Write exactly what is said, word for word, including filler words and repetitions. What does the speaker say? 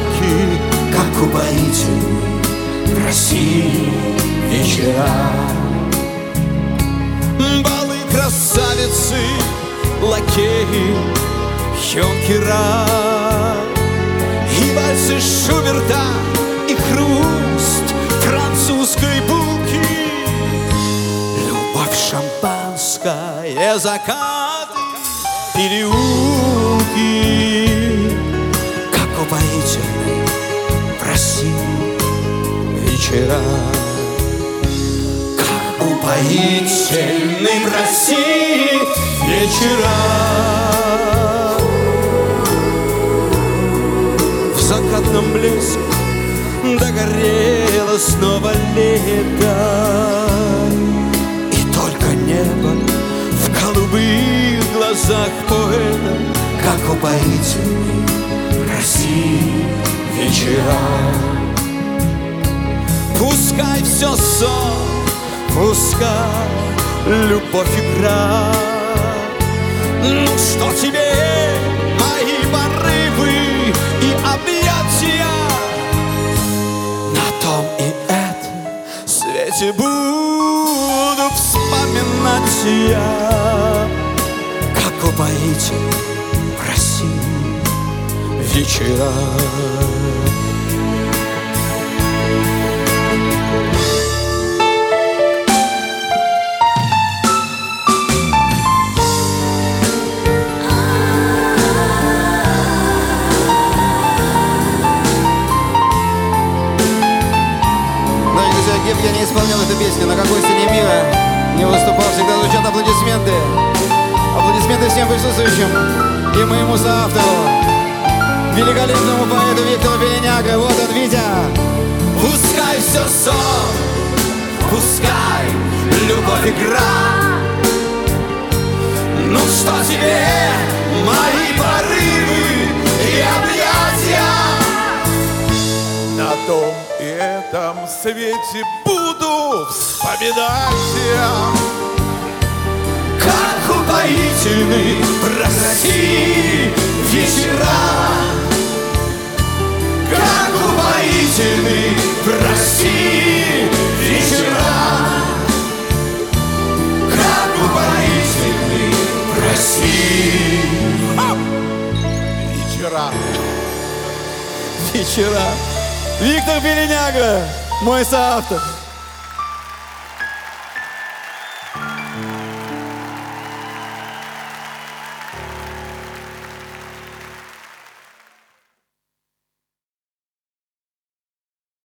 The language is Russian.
булки, как упоительны в России вечера. Балы, красавицы, лакеи, юнкера, и вальсы Шуберта, и хруст французской булки. Любовь, шампанское, закаты, переулки, как упоительны в России вечера. Как упоительны в России вечера. В закатном блеске догорело снова лето, и только небо в голубых глазах поэта. Как упоительны в России вечера. Пускай все сон, пускай любовь игра. Ну что тебе мои порывы и объятия? На том и это свете буду вспоминать я. Как упоительны в России вечера. Я не исполнял эту песню, на какой сцене мира не выступал, всегда звучат аплодисменты. Аплодисменты всем присутствующим и моему соавтору, великолепному поэту Виктору Беленягро. Вот он, Витя. Пускай все сон, пускай любовь игра. Ну что тебе мои порывы и объятия? На том и этом свете буду вспоминать я. Как упоительны в России вечера. Как упоительны в России вечера. Как упоительны в России вечера. Вечера. Виктор Беленягро, мой соавтор.